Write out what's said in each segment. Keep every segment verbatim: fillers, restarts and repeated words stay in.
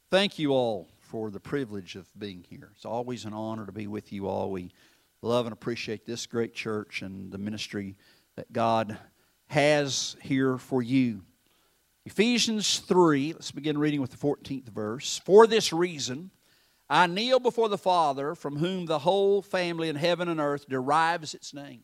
Thank you all for the privilege of being here. It's always an honor to be with you all. We love and appreciate this great church and the ministry that God has here for you. Ephesians three, let's begin reading with the fourteenth verse. For this reason, I kneel before the Father, from whom the whole family in heaven and earth derives its name.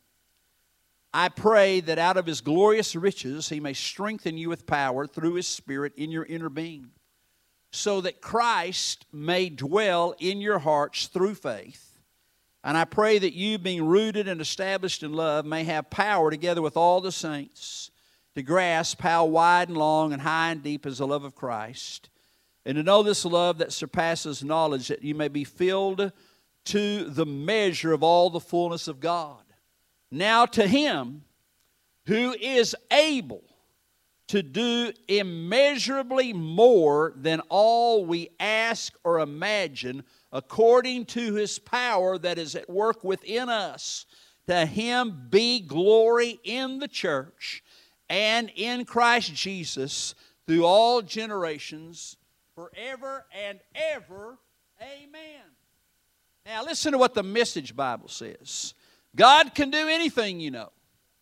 I pray that out of His glorious riches He may strengthen you with power through His Spirit in your inner being, so that Christ may dwell in your hearts through faith. And I pray that you, being rooted and established in love, may have power together with all the saints to grasp how wide and long and high and deep is the love of Christ, and to know this love that surpasses knowledge, that you may be filled to the measure of all the fullness of God. Now to Him who is able to do immeasurably more than all we ask or imagine, according to His power that is at work within us, to Him be glory in the church and in Christ Jesus through all generations, forever and ever. Amen. Now listen to what the Message Bible says. God can do anything, you know.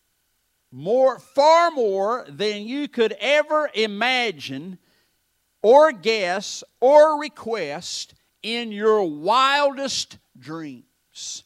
More, far more than you could ever imagine or guess or request in your wildest dreams.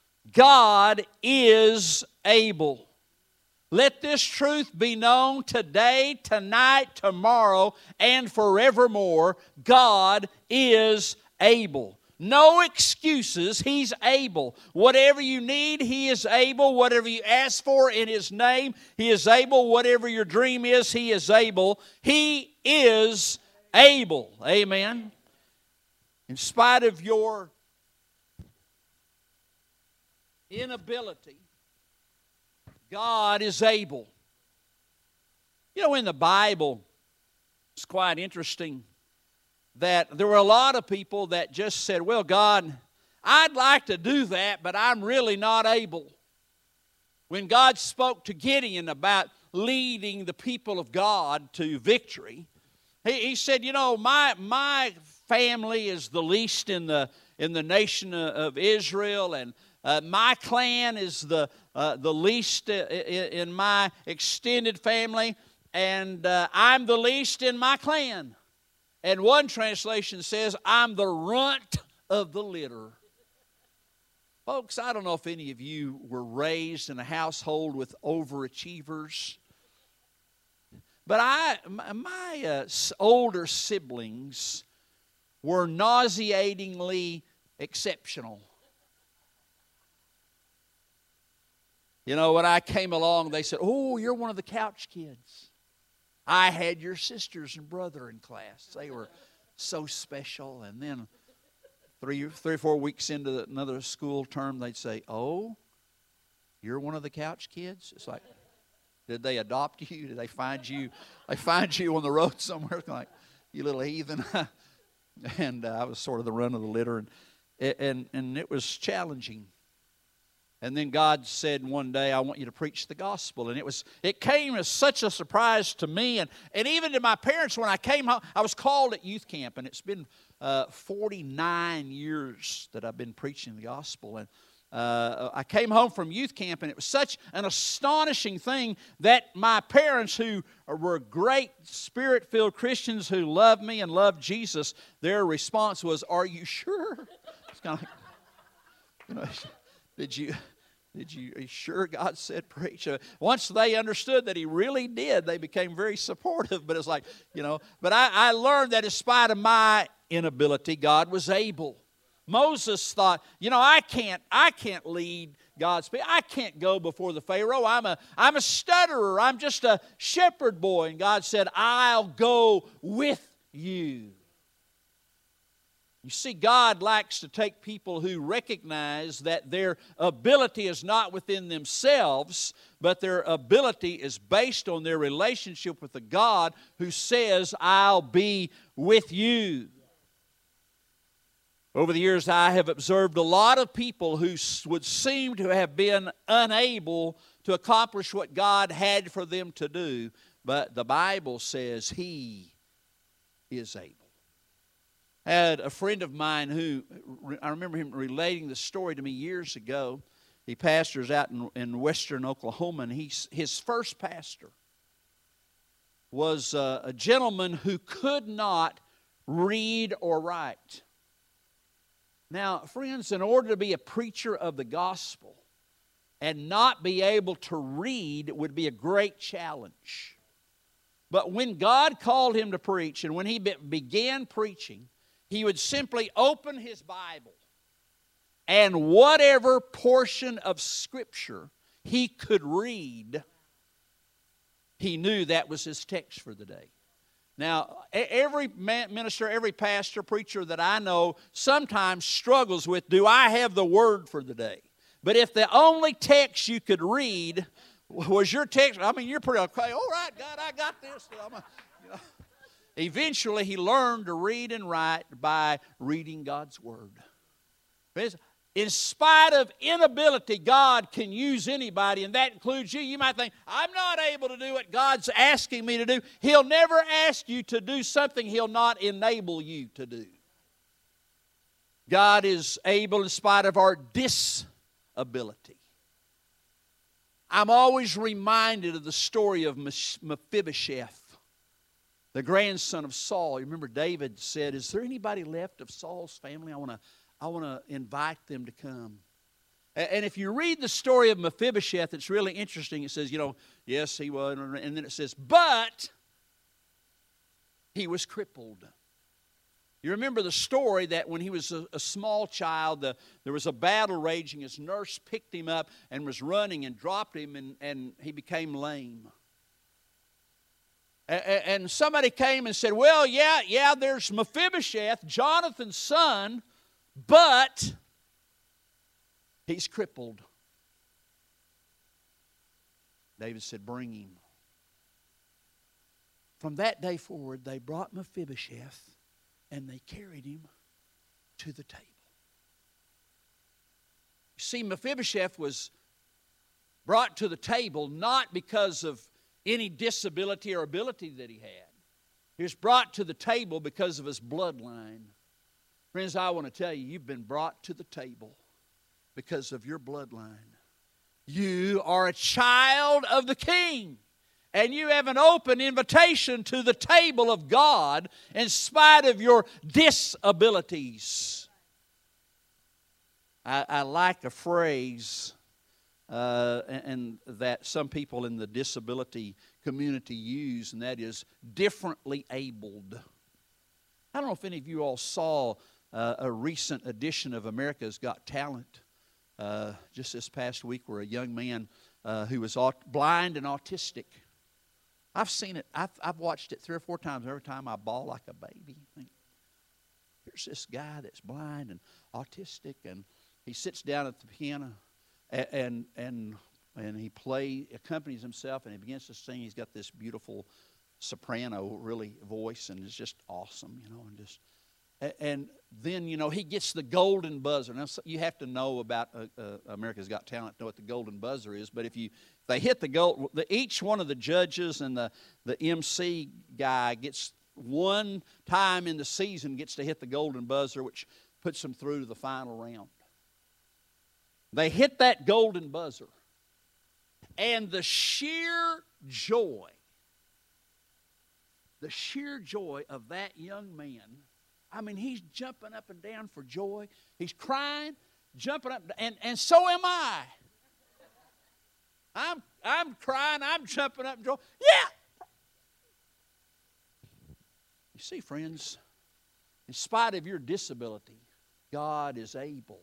God is able. Let this truth be known today, tonight, tomorrow, and forevermore. God is able. No excuses. He's able. Whatever you need, He is able. Whatever you ask for in His name, He is able. Whatever your dream is, He is able. He is able. Amen. In spite of your inability, God is able. You know, in the Bible, it's quite interesting that there were a lot of people that just said, well, God, I'd like to do that, but I'm really not able. When God spoke to Gideon about leading the people of God to victory, he, he said, you know, my, my family is the least in the, in the nation of Israel, and uh, my clan is the, uh, the least in my extended family, and uh, I'm the least in my clan. And one translation says, I'm the runt of the litter. Folks, I don't know if any of you were raised in a household with overachievers, but I, my uh, older siblings were nauseatingly exceptional. You know, when I came along, they said, oh, you're one of the couch kids. I had your sisters and brother in class. They were so special. And then three, three or four weeks into another school term, they'd say, oh, you're one of the couch kids? It's like, did they adopt you? Did they find you? They find you on the road somewhere? Like, you little heathen. And uh, I was sort of the run of the litter. And, and, and it was challenging. And then God said one day, I want you to preach the gospel. And it was it came as such a surprise to me. And, and even to my parents when I came home. I was called at youth camp. And it's been uh, forty-nine years that I've been preaching the gospel. And uh, I came home from youth camp. And it was such an astonishing thing that my parents, who were great Spirit-filled Christians who loved me and loved Jesus, their response was, are you sure? It's kind of like, you know, Did you, did you, are you sure God said preach? Uh, once they understood that He really did, they became very supportive. But it's like, you know, but I, I learned that in spite of my inability, God was able. Moses thought, you know, I can't, I can't lead God's people. I can't go before the Pharaoh. I'm a, I'm a stutterer. I'm just a shepherd boy. And God said, I'll go with you. You see, God likes to take people who recognize that their ability is not within themselves, but their ability is based on their relationship with the God who says, I'll be with you. Over the years, I have observed a lot of people who would seem to have been unable to accomplish what God had for them to do, but the Bible says He is able. I had a friend of mine who, I remember him relating the story to me years ago. He pastors out in, in western Oklahoma, and he's, his first pastor was a, a gentleman who could not read or write. Now, friends, in order to be a preacher of the gospel and not be able to read would be a great challenge. But when God called him to preach, and when he be- began preaching, he would simply open his Bible, and whatever portion of Scripture he could read, he knew that was his text for the day. Now, every minister, every pastor, preacher that I know sometimes struggles with, do I have the word for the day? But if the only text you could read was your text, I mean, you're pretty okay. All right, God, I got this. I'm a, you know. Eventually, he learned to read and write by reading God's Word. In spite of inability, God can use anybody, and that includes you. You might think, I'm not able to do what God's asking me to do. He'll never ask you to do something He'll not enable you to do. God is able in spite of our disability. I'm always reminded of the story of Mephibosheth, the grandson of Saul. You remember David said, is there anybody left of Saul's family? I want to I want to invite them to come. And if you read the story of Mephibosheth, it's really interesting. It says, you know, yes, he was. And then it says, but he was crippled. You remember the story that when he was a, a small child, the, there was a battle raging. His nurse picked him up and was running and dropped him, and, and he became lame. And, and somebody came and said, well, yeah, yeah, there's Mephibosheth, Jonathan's son, but he's crippled. David said, bring him. From that day forward, they brought Mephibosheth and they carried him to the table. You see, Mephibosheth was brought to the table not because of any disability or ability that he had. He was brought to the table because of his bloodline. Friends, I want to tell you, you've been brought to the table because of your bloodline. You are a child of the King, and you have an open invitation to the table of God in spite of your disabilities. I, I like a phrase uh, and, and that some people in the disability community use, and that is differently abled. I don't know if any of you all saw Uh, a recent edition of America's Got Talent uh, just this past week, where a young man uh, who was aut- blind and autistic. I've seen it. I've, I've watched it three or four times. Every time I bawl like a baby. I think, here's this guy that's blind and autistic, and he sits down at the piano and and and, and he play accompanies himself, and he begins to sing. He's got this beautiful soprano, really voice, and it's just awesome, you know, and just. And then, you know, he gets the golden buzzer. Now, you have to know about uh, uh, America's Got Talent to know what the golden buzzer is. But if you if they hit the gold, the, each one of the judges and the, the M C guy gets one time in the season gets to hit the golden buzzer, which puts them through to the final round. They hit that golden buzzer. And the sheer joy, the sheer joy of that young man, I mean, he's jumping up and down for joy. He's crying, jumping up, and, and so am I. I'm, I'm crying, I'm jumping up and joy. Yeah! You see, friends, in spite of your disability, God is able.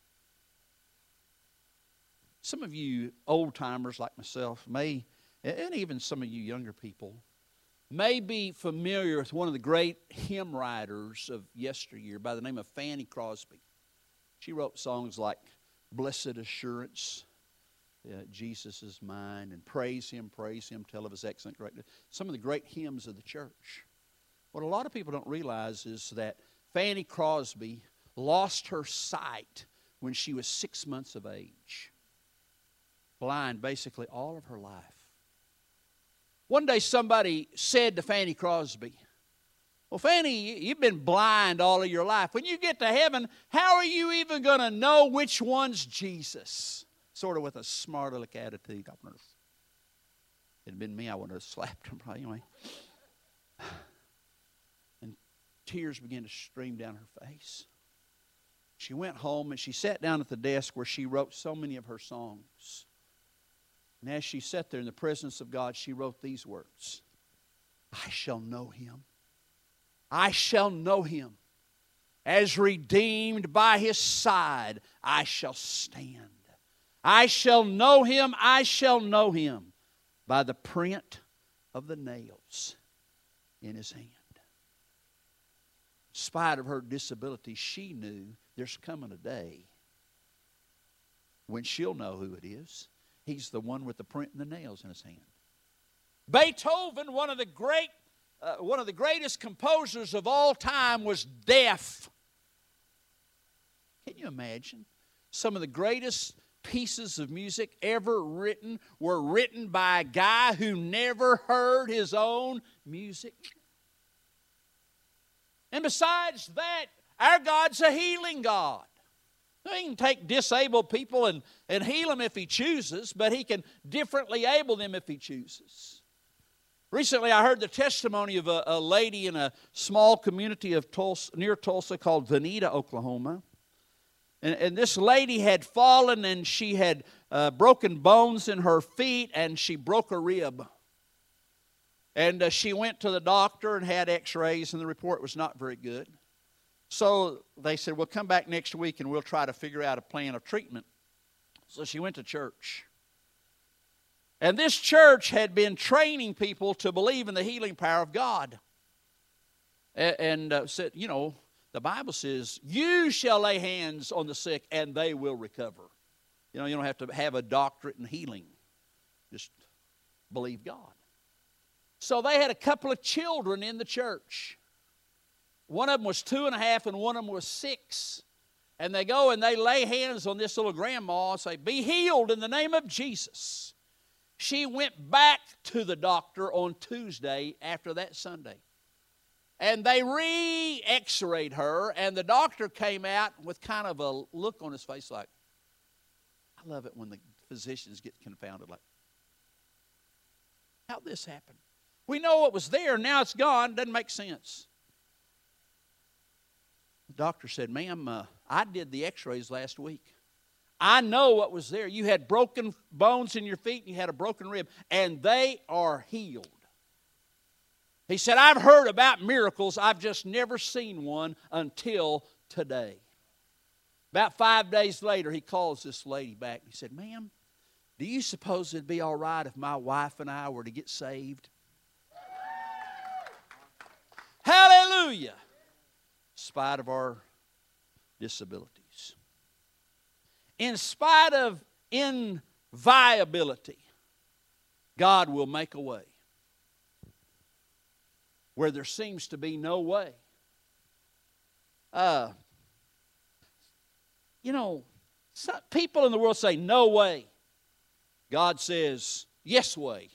Some of you old-timers like myself may, and even some of you younger people, may be familiar with one of the great hymn writers of yesteryear by the name of Fanny Crosby. She wrote songs like Blessed Assurance, uh, Jesus is Mine, and Praise Him, Praise Him, Tell of His Excellent Greatness. Some of the great hymns of the church. What a lot of people don't realize is that Fanny Crosby lost her sight when she was six months of age. Blind basically all of her life. One day somebody said to Fanny Crosby, Well, Fanny, you've been blind all of your life. When you get to heaven, how are you even going to know which one's Jesus? Sort of with a smart aleck attitude. If it had been me, I would have slapped him. Anyway. And tears began to stream down her face. She went home and she sat down at the desk where she wrote so many of her songs. And as she sat there in the presence of God, she wrote these words. I shall know him. I shall know him. As redeemed by his side, I shall stand. I shall know him, I shall know him by the print of the nails in his hand. In spite of her disability, she knew there's coming a day when she'll know who it is. He's the one with the print and the nails in his hand. Beethoven, one of the great, uh, one of the greatest composers of all time, was deaf. Can you imagine? Some of the greatest pieces of music ever written were written by a guy who never heard his own music. And besides that, our God's a healing God. He can take disabled people and, and heal them if He chooses, but He can differently able them if He chooses. Recently, I heard the testimony of a, a lady in a small community of Tulsa, near Tulsa called Veneta, Oklahoma. And, and this lady had fallen and she had uh, broken bones in her feet and she broke a rib. And uh, she went to the doctor and had x-rays and the report was not very good. So they said, well, come back next week and we'll try to figure out a plan of treatment. So she went to church. And this church had been training people to believe in the healing power of God. And, and uh, said, you know, the Bible says, you shall lay hands on the sick and they will recover. You know, you don't have to have a doctorate in healing. Just believe God. So they had a couple of children in the church. One of them was two and a half and one of them was six. And they go and they lay hands on this little grandma and say, be healed in the name of Jesus. She went back to the doctor on Tuesday after that Sunday. And they re-x-rayed her, and the doctor came out with kind of a look on his face like, I love it when the physicians get confounded like, how'd this happen? We know what was there, now it's gone, doesn't make sense. The doctor said, ma'am, uh, I did the x-rays last week. I know what was there. You had broken bones in your feet and you had a broken rib, and they are healed. He said, I've heard about miracles. I've just never seen one until today. About five days later, he calls this lady back. He said, ma'am, do you suppose it'd be all right if my wife and I were to get saved? Hallelujah! In spite of our disabilities. In spite of inviability, God will make a way where there seems to be no way. Uh, you know, some people in the world say, no way. God says, yes way.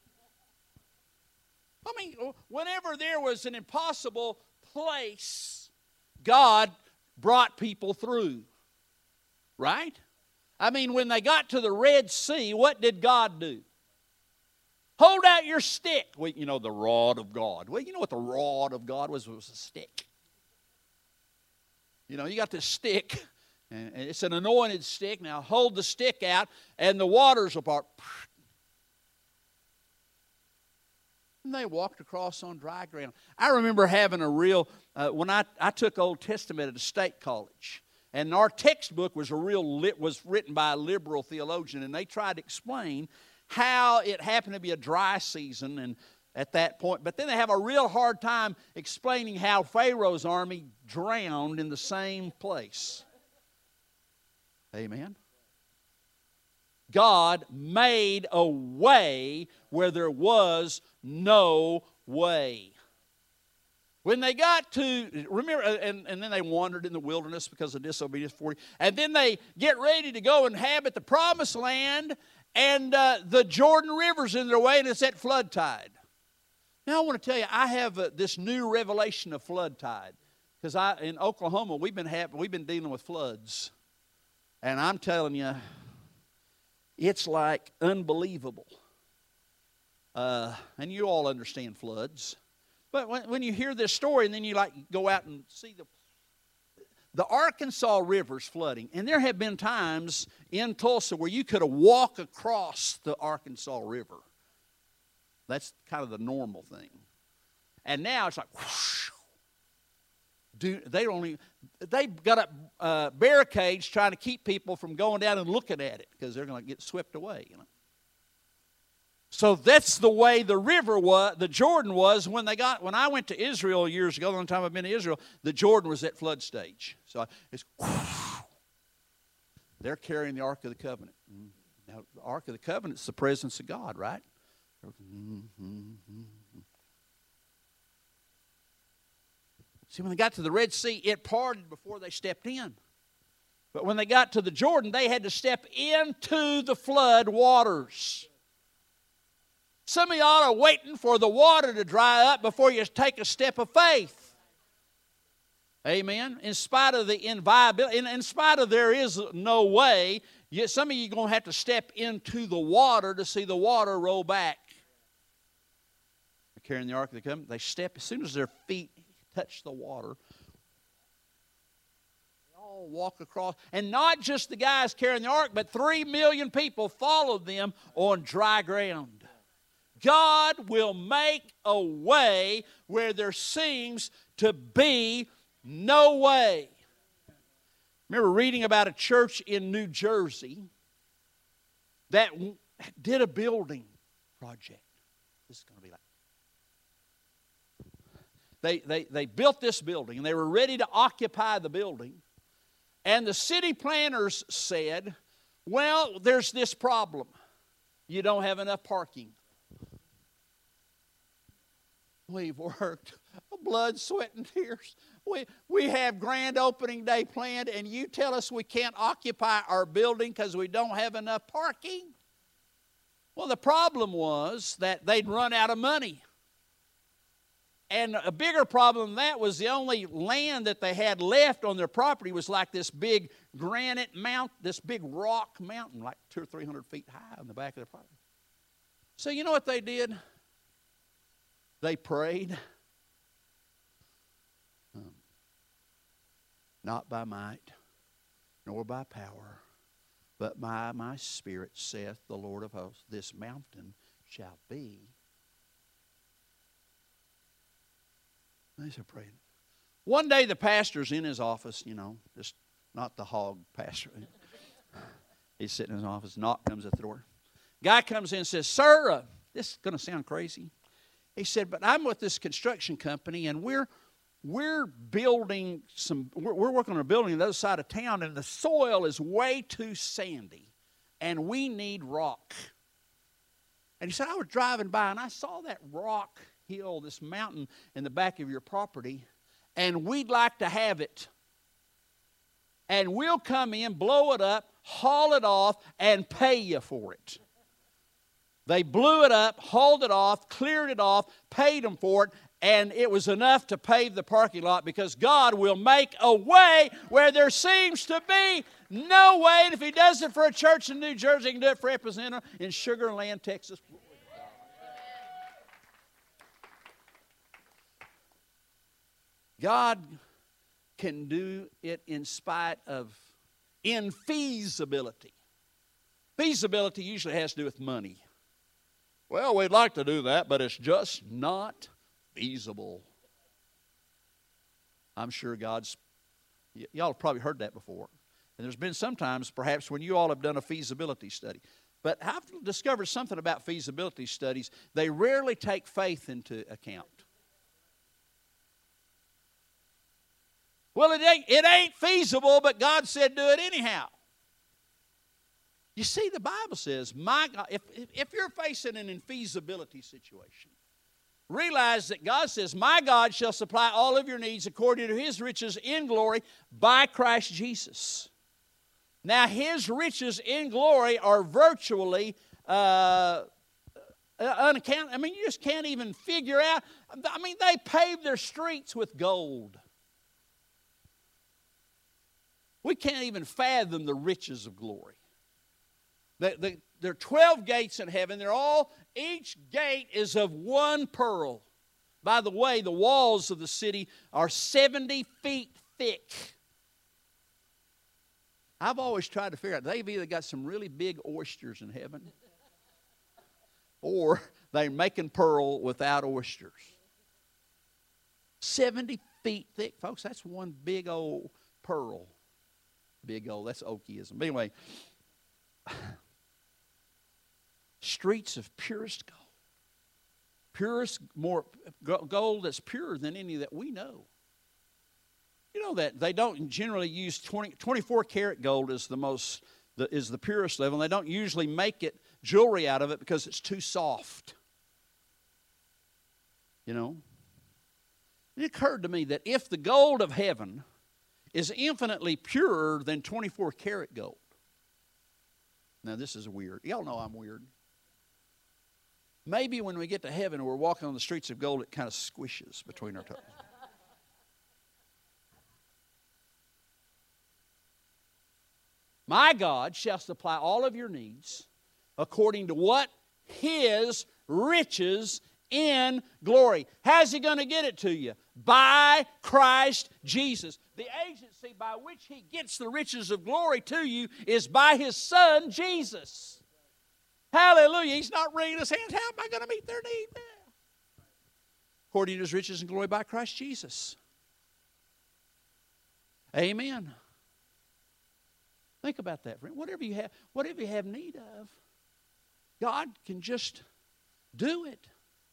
I mean, whenever there was an impossible place, God brought people through. Right? I mean, when they got to the Red Sea, what did God do? Hold out your stick. Well, you know, the rod of God. Well, you know what the rod of God was? It was a stick. You know, you got this stick, and it's an anointed stick. Now, hold the stick out, and the waters will part. And they walked across on dry ground. I remember having a real, uh, when I, I took Old Testament at a state college, and our textbook was a real lit, was written by a liberal theologian, and they tried to explain how it happened to be a dry season and at that point. But then they have a real hard time explaining how Pharaoh's army drowned in the same place. Amen. God made a way where there was no way. When they got to, remember, and, and then they wandered in the wilderness because of disobedience, forty, and then they get ready to go inhabit the promised land, and uh, the Jordan River's in their way, and it's at flood tide. Now I want to tell you, I have uh, this new revelation of flood tide. Because I in Oklahoma, we've been having, we've been dealing with floods. And I'm telling you, it's like unbelievable. Uh, and you all understand floods. But when, when you hear this story and then you like go out and see the the Arkansas River's flooding. And there have been times in Tulsa where you could have walked across the Arkansas River. That's kind of the normal thing. And now it's like whoosh. Do they only they've got up uh, barricades trying to keep people from going down and looking at it because they're going to get swept away, you know. So that's the way the river was, the Jordan was when they got when I went to Israel years ago. The only time I've been to Israel, the Jordan was at flood stage. So it's whoosh. They're carrying the Ark of the Covenant. Now the Ark of the Covenant is the presence of God, right? See, when they got to the Red Sea, it parted before they stepped in. But when they got to the Jordan, they had to step into the flood waters. Some of y'all are waiting for the water to dry up before you take a step of faith. Amen. In spite of the inviolability, in, in spite of there is no way, yet some of you are going to have to step into the water to see the water roll back. They're carrying the Ark of the Covenant. They step, as soon as their feet touch the water, they all walk across. And not just the guys carrying the ark, but three million people followed them on dry ground. God will make a way where there seems to be no way. I remember reading about a church in New Jersey that did a building project. This is going to be like They, they, they built this building, and they were ready to occupy the building. And the city planners said, well, there's this problem. You don't have enough parking. We've worked blood, sweat, and tears. We, we have grand opening day planned, and you tell us we can't occupy our building because we don't have enough parking? Well, the problem was that they'd run out of money. And a bigger problem than that was the only land that they had left on their property was like this big granite mount, this big rock mountain, like two or three hundred feet high on the back of their property. So you know what they did? They prayed. Um, not by might, nor by power, but by my Spirit, saith the Lord of hosts. This mountain shall be. They started praying. One day the pastor's in his office, you know, just not the hog pastor. He's sitting in his office. Knock comes at the door. Guy comes in and says, sir, uh, this is going to sound crazy. He said, but I'm with this construction company, and we're we're building some, we're, we're working on a building on the other side of town, and the soil is way too sandy, and we need rock. And he said, I was driving by, and I saw that rock hill, this mountain in the back of your property, and we'd like to have it. And we'll come in, blow it up, haul it off, and pay you for it. They blew it up, hauled it off, cleared it off, paid them for it, and it was enough to pave the parking lot because God will make a way where there seems to be no way. And if He does it for a church in New Jersey, He can do it for Epicenter in Sugar Land, Texas. God can do it in spite of infeasibility. Feasibility usually has to do with money. Well, we'd like to do that, but it's just not feasible. I'm sure God's, y- y'all have probably heard that before. And there's been sometimes, perhaps, when you all have done a feasibility study. But I've discovered something about feasibility studies. They rarely take faith into account. Well, it ain't, it ain't feasible, but God said do it anyhow. You see, the Bible says, my God, if, if you're facing an infeasibility situation, realize that God says, my God shall supply all of your needs according to His riches in glory by Christ Jesus. Now, His riches in glory are virtually uh, unaccountable. I mean, you just can't even figure out. I mean, they paved their streets with gold. We can't even fathom the riches of glory. The, the, there are twelve gates in heaven. They're all, each gate is of one pearl. By the way, the walls of the city are seventy feet thick. I've always tried to figure out, they've either got some really big oysters in heaven, or they're making pearl without oysters. seventy feet thick, folks. That's one big old pearl. Big old, that's Oakeyism. But anyway, streets of purest gold. Purest, more gold that's purer than any that we know. You know that they don't generally use twenty, twenty-four karat gold is the most, the, is the purest level. And they don't usually make it jewelry out of it because it's too soft. You know? It occurred to me that if the gold of heaven is infinitely purer than twenty-four karat gold. Now this is weird. Y'all know I'm weird. Maybe when we get to heaven and we're walking on the streets of gold, it kind of squishes between our toes. My God shall supply all of your needs according to what? His riches in glory. How's He going to get it to you? By Christ Jesus. The agency by which He gets the riches of glory to you is by His Son, Jesus. Hallelujah. He's not wringing His hands. How am I going to meet their need now? According to His riches and glory by Christ Jesus. Amen. Think about that, friend. Whatever you have, whatever you have need of, God can just do it.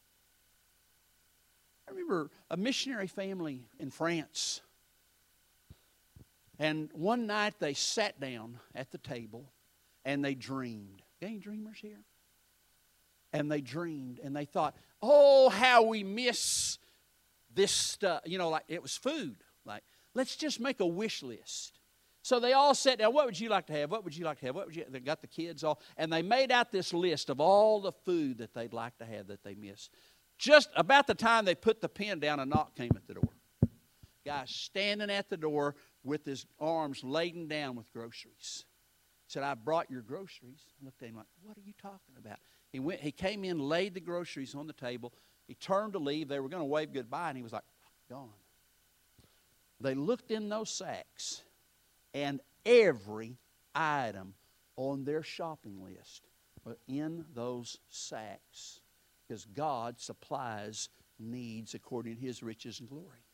I remember a missionary family in France. And one night they sat down at the table and they dreamed. Got any dreamers here? And they dreamed and they thought, oh, how we miss this stuff. You know, like it was food. Like, let's just make a wish list. So they all sat down. What would you like to have? What would you like to have? What would you? They got the kids all, and they made out this list of all the food that they'd like to have that they missed. Just about the time they put the pen down, a knock came at the door. Guy standing at the door with his arms laden down with groceries. Said, I brought your groceries. I looked at him like, what are you talking about? He went. He came in, laid the groceries on the table. He turned to leave. They were going to wave goodbye, and he was like, gone. They looked in those sacks, and every item on their shopping list was in those sacks because God supplies needs according to His riches and glory.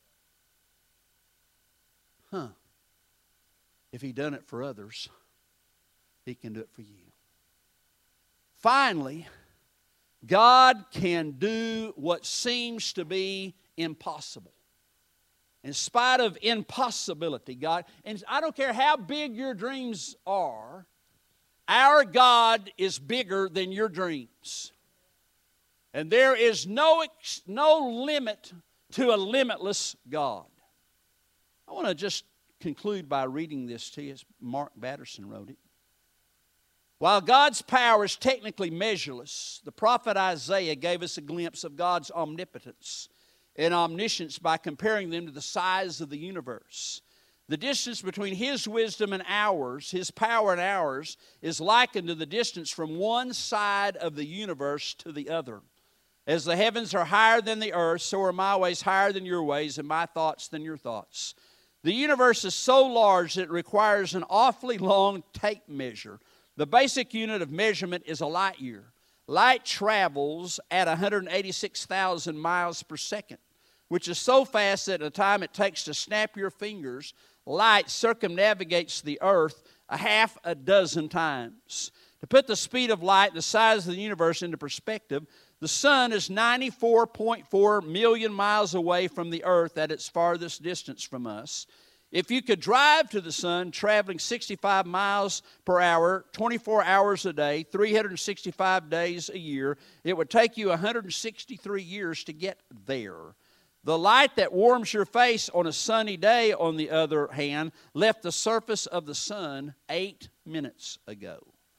Huh. If He done it for others, He can do it for you. Finally, God can do what seems to be impossible. In spite of impossibility, God, and I don't care how big your dreams are, our God is bigger than your dreams. And there is no, no limit to a limitless God. I want to just conclude by reading this to you. Mark Batterson wrote it. While God's power is technically measureless, the prophet Isaiah gave us a glimpse of God's omnipotence and omniscience by comparing them to the size of the universe. The distance between His wisdom and ours, His power and ours, is likened to the distance from one side of the universe to the other. As the heavens are higher than the earth, so are my ways higher than your ways, and my thoughts than your thoughts. The universe is so large that it requires an awfully long tape measure. The basic unit of measurement is a light year. Light travels at one hundred eighty-six thousand miles per second, which is so fast that at the time it takes to snap your fingers, light circumnavigates the earth a half a dozen times. To put the speed of light, the size of the universe into perspective, the sun is ninety-four point four million miles away from the earth at its farthest distance from us. If you could drive to the sun traveling sixty-five miles per hour, twenty-four hours a day, three hundred sixty-five days a year, it would take you one hundred sixty-three years to get there. The light that warms your face on a sunny day, on the other hand, left the surface of the sun eight minutes ago.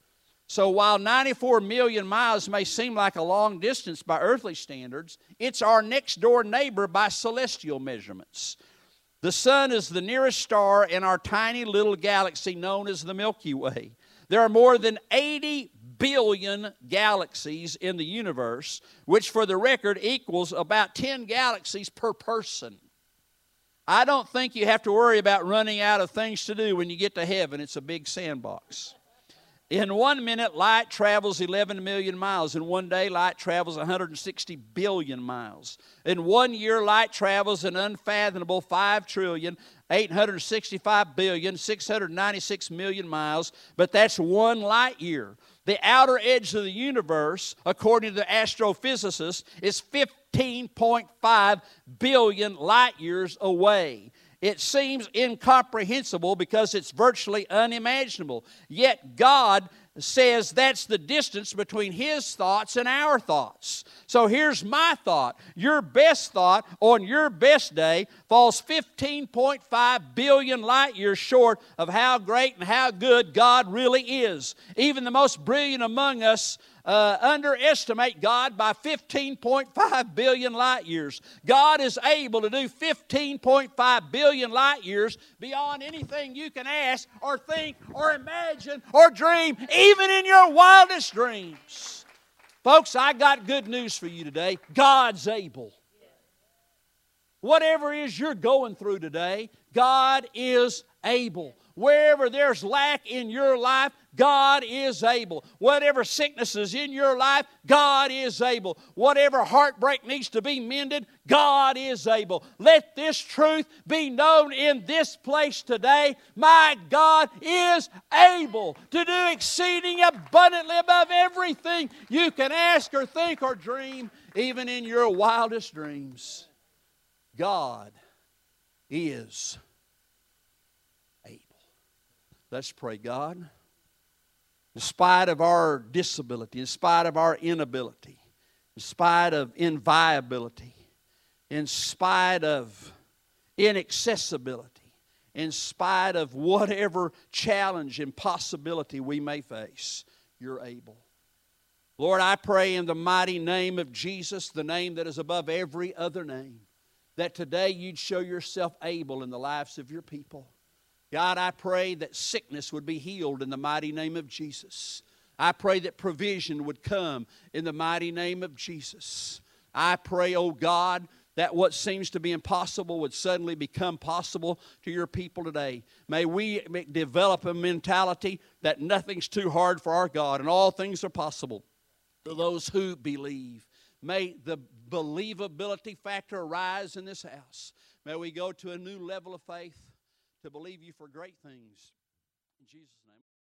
So while ninety-four million miles may seem like a long distance by earthly standards, it's our next door neighbor by celestial measurements. The sun is the nearest star in our tiny little galaxy known as the Milky Way. There are more than eighty billion galaxies in the universe, which for the record equals about ten galaxies per person. I don't think you have to worry about running out of things to do when you get to heaven. It's a big sandbox. In one minute, light travels eleven million miles. In one day, light travels one hundred sixty billion miles. In one year, light travels an unfathomable five trillion, eight hundred sixty-five billion, six hundred ninety-six million miles, but that's one light year. The outer edge of the universe, according to the astrophysicists, is fifteen point five billion light years away. It seems incomprehensible because it's virtually unimaginable. Yet God says that's the distance between His thoughts and our thoughts. So here's my thought. Your best thought on your best day falls fifteen point five billion light years short of how great and how good God really is. Even the most brilliant among us Uh, underestimate God by fifteen point five billion light years. God is able to do fifteen point five billion light years beyond anything you can ask or think or imagine or dream, even in your wildest dreams. Folks, I got good news for you today. God's able. Whatever it is you're going through today, God is able. Wherever there's lack in your life, God is able. Whatever sickness is in your life, God is able. Whatever heartbreak needs to be mended, God is able. Let this truth be known in this place today. My God is able to do exceeding abundantly above everything you can ask or think or dream, even in your wildest dreams. God is able. Let's pray. God, in spite of our disability, in spite of our inability, in spite of inviability, in spite of inaccessibility, in spite of whatever challenge and possibility we may face, You're able. Lord, I pray in the mighty name of Jesus, the name that is above every other name, that today You'd show Yourself able in the lives of Your people. God, I pray that sickness would be healed in the mighty name of Jesus. I pray that provision would come in the mighty name of Jesus. I pray, oh God, that what seems to be impossible would suddenly become possible to Your people today. May we develop a mentality that nothing's too hard for our God and all things are possible to those who believe. May the believability factor rise in this house. May we go to a new level of faith to believe You for great things. In Jesus' name.